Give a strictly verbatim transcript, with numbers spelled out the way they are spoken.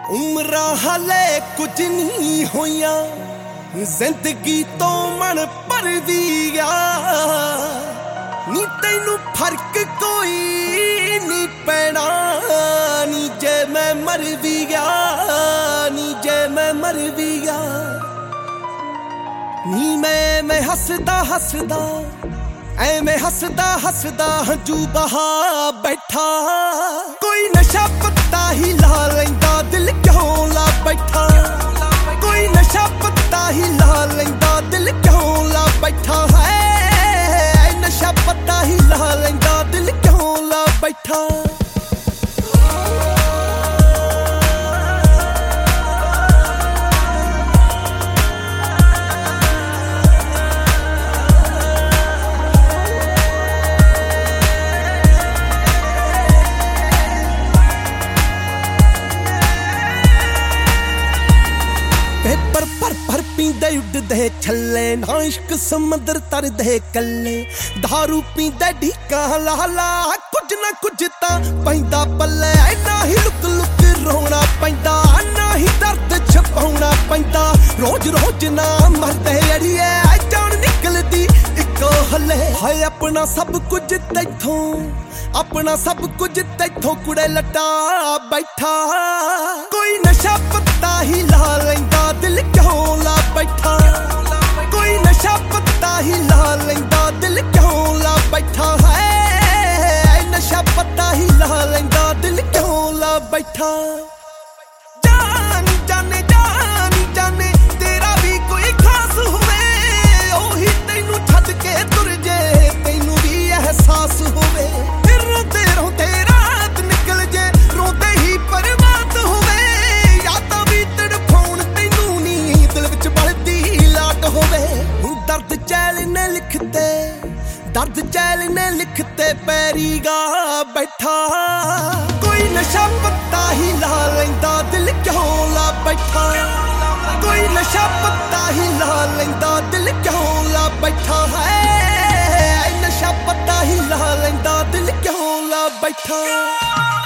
उम्रां हाले कुछ नहीं होइया, जिंदगी तो मन पर भी गया। नी तैनू फर्क कोई नहीं पैना, नी जे मैं मर भी गया, नी जे मैं मर भी गया। नी मैं मैं हसदा हसदा ਐਵੇਂ हसदा हसदा हंजू बहा बैठा। कोई नशा पत्ता ही ला लैंदा, दिल क्यों ला बैठा। कोई नशा पत्ता ही ला लैंदा, दिल क्यों ला बैठा है। नशा पत्ता ही ला लैंदा, दिल क्यों ला बैठा। पेपर भर भर पींदे उड़दे छल्ले, ना इश्क समुंदर तरदे कल्ले। दारू पींदे ढीका ला ला, कुछ ना कुछ तां पैंदा पल्ले। ना ही लुक लुक रोना पैंदा, ना ही दर्द छपाउणा पैंदा। रोज रोज ना मरदे अड़िए, जान निकलदी इक्को हल्ले। हाय अपना सब कुछ तैथों, अपना सब कुछ तैथों कुड़े लटा बैठा। कोई नशा पत्ता ही ला लैंदा, दिल क्यों ला बैठा। कोई नशा पत्ता ही ला लैंदा, दिल क्यों ला बैठा है। नशा पत्ता ही ला लैंदा, दिल क्यों ला बैठा। जान जाने जान जाने तेरा भी कोई खास होवे, ओही तैनू छड्ड के तुर जे, तैनू भी एहसास होवे। रोते रोते रात निकल जे, रोते ही बर्बाद होवे। यादां भी तड़फाउण तैनू नी, दिल विच बलदी लाट होवे। दर्द चैल ने लिखते, दर्द चैल ने लिखते पैरी गा बैठा। कोई नशा पत्ता ही ला लैंदा, दिल क्यों ला बैठा। कोई नशा पत्ता ही ला लैंदा, दिल क्यों ला बैठा है। नशा पत्ता ही ला लैंदा, दिल क्यों ला बैठा।